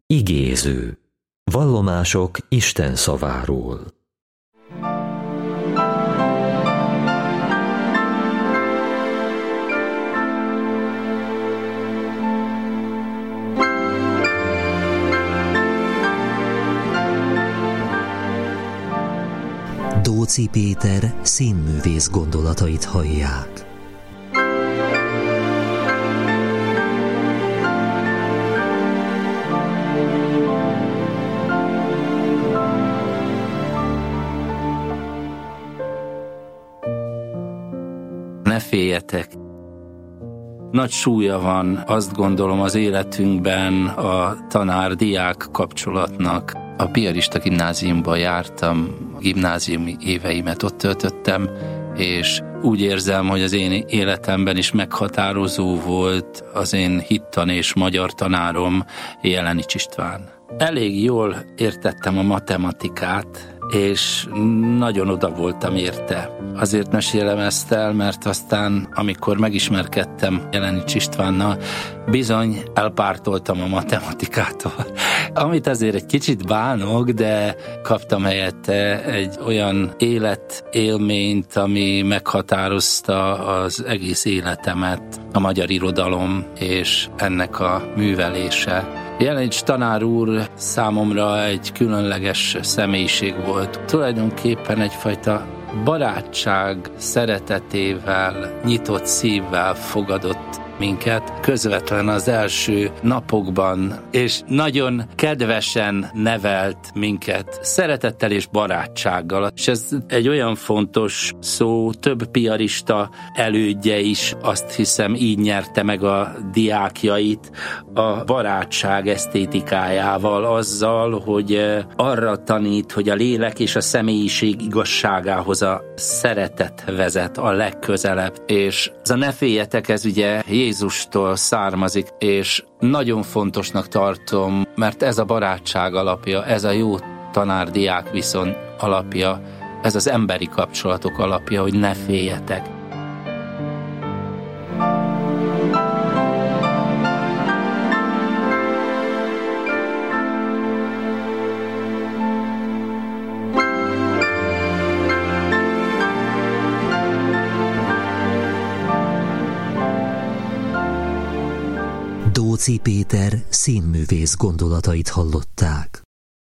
Igéző. Vallomások Isten szaváról. Dóczy Péter színművész gondolatait hallják. Ne féljetek! Nagy súlya van, azt gondolom, az életünkben a tanár-diák kapcsolatnak. A piarista gimnáziumban jártam, a gimnáziumi éveimet ott töltöttem, és úgy érzem, hogy az én életemben is meghatározó volt az én hittan és magyar tanárom, Jelenics István. Elég jól értettem a matematikát, és nagyon oda voltam érte. Azért mesélem ezt el, mert aztán, amikor megismerkedtem Jelenics Istvánnal, bizony elpártoltam a matematikától. Amit azért egy kicsit bánok, de kaptam helyette egy olyan életélményt, ami meghatározta az egész életemet, a magyar irodalom és ennek a művelése. Jelenics tanár úr számomra egy különleges személyiség volt. Tulajdonképpen egyfajta barátság szeretetével, nyitott szívvel fogadott minket közvetlen az első napokban, és nagyon kedvesen nevelt minket szeretettel és barátsággal. És ez egy olyan fontos szó, több piarista elődje is azt hiszem így nyerte meg a diákjait a barátság esztétikájával, azzal, hogy arra tanít, hogy a lélek és a személyiség igazságához a szeretet vezet a legközelebb. És ez a ne féljetek, ez ugye Jézustól származik, és nagyon fontosnak tartom, mert ez a barátság alapja, ez a jó tanár-diák viszony alapja, ez az emberi kapcsolatok alapja, hogy ne féljetek. Dóczy Péter színművész gondolatait hallották.